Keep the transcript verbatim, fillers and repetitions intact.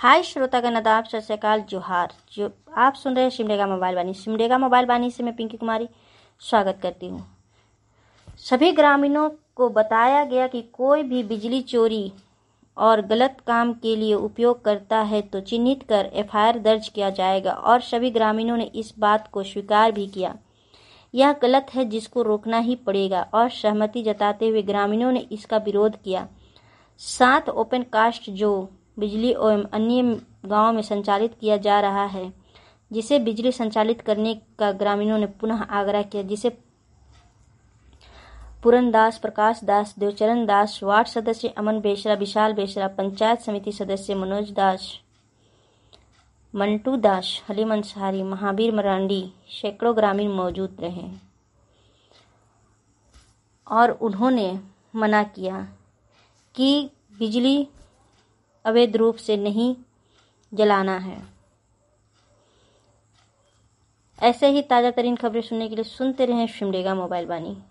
हाय श्रोतागण, आदाब, सत श्री अकाल, जोहार। जो आप सुन रहे हैं सिमडेगा मोबाइल वाणी। सिमडेगा मोबाइल वाणी से मैं पिंकी कुमारी स्वागत करती हूँ। सभी ग्रामीणों को बताया गया कि कोई भी बिजली चोरी और गलत काम के लिए उपयोग करता है तो चिन्हित कर एफ आई आर दर्ज किया जाएगा और सभी ग्रामीणों ने इस बात को स्वीकार भी किया। यह गलत है, जिसको रोकना ही पड़ेगा और सहमति जताते हुए ग्रामीणों ने इसका विरोध किया। सात ओपन कास्ट जो बिजली एवं अन्य गांवों में संचालित किया जा रहा है, जिसे बिजली संचालित करने का ग्रामीणों ने पुनः आग्रह किया, जिसे पूरन दास, प्रकाश दास, देवचरण दास, वार्ड सदस्य अमन बेसरा, विशाल बेसरा, पंचायत समिति सदस्य मनोज दास, मंटू दास, हलीम अंसारी, महावीर मरांडी, सैकड़ों ग्रामीण मौजूद रहे और उन्होंने मना किया कि बिजली अवैध रूप से नहीं जलाना है। ऐसे ही ताज़ा तरीन खबरें सुनने के लिए सुनते रहें सिमडेगा मोबाइल वाणी।